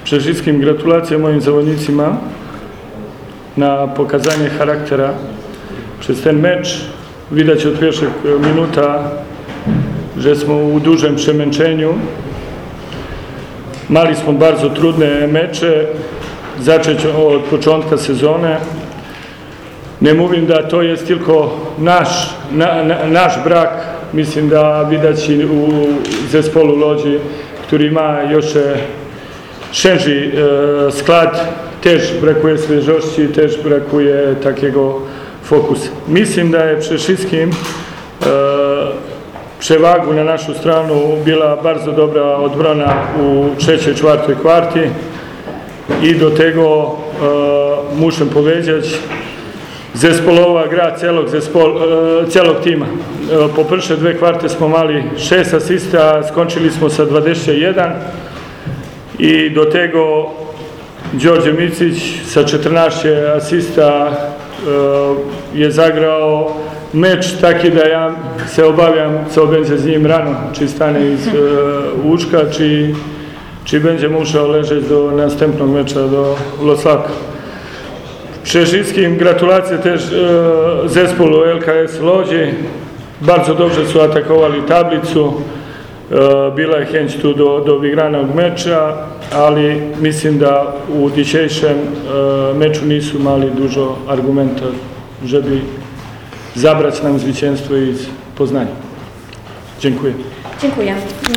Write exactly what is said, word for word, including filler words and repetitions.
Przede wszystkim gratulacje moim zawodnicima na pokazanie charaktera przez ten mecz. Widać od pierwszych minuta, że smo u dużym przemęczeniu. Mali smo bardzo trudne mecze, zacząć od początka sezone. Nie mówię, da to jest tylko nasz, na, na, nasz brak. Myślę, da widać i u zespolu ludzi, który ma jeszcze szerszy e, skład, też brakuje świeżości, też brakuje takiego fokusu. Myślę, da je przede wszystkim e, przewagu na naszą stronę była bardzo dobra odbrona u trzeciej, czwartej kwarty i do tego e, muszę powiedzieć, zespolowa gra celog, zespol, e, celog tima. E, po pierwsze dve kvarte smo mali šest asista, skončili smo sa dvadeset jedan i do tego Đorđe Micić sa četrnaest asista e, je zagrao meč taki da ja se obavljam, co będzie z nim rano, czy stane iz e, łóżka, czy, czy będzie musiał leżeć do następnego mecza, do Loslaka. Przede wszystkim gratulacje też e, zespolu L K S Łodzi. Bardzo dobrze su atakowali tablicu. E, bila je chęć tu do, do wygranog mecza, ali mislim da u dzisiejszym e, meczu nisu mali dużo argumenta, żeby zabrać nam zwycięstwo iz Poznania. Dziękuję. Dziękuję.